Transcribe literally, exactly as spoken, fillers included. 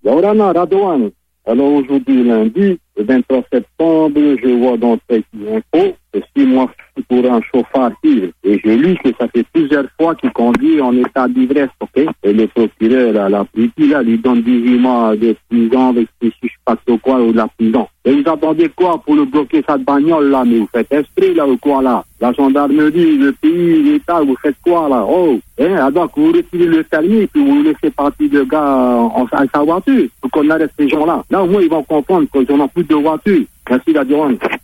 Laurana Radouane. Alors aujourd'hui, lundi, le vingt-trois septembre, je vois dans le info que si moi pour un chauffard ivre. Et je lis que ça fait plusieurs fois qu'il conduit en état d'ivresse, ok? Et le procureur, là, la police, là, lui donne dix-huit mois de prison avec si je sais pas trop quoi, ou de la prison. Et vous attendez quoi pour le bloquer cette bagnole, là? Mais vous faites esprit, là, ou quoi, là? La gendarmerie, le pays, l'État, vous faites quoi, là? Oh! Hein? Alors, vous retirez le permis, puis vous laissez partir le gars en, en sa voiture, pour qu'on arrête ces gens-là. Là, au moins, ils vont comprendre qu'ils n'ont plus de voiture. Merci, la Durande.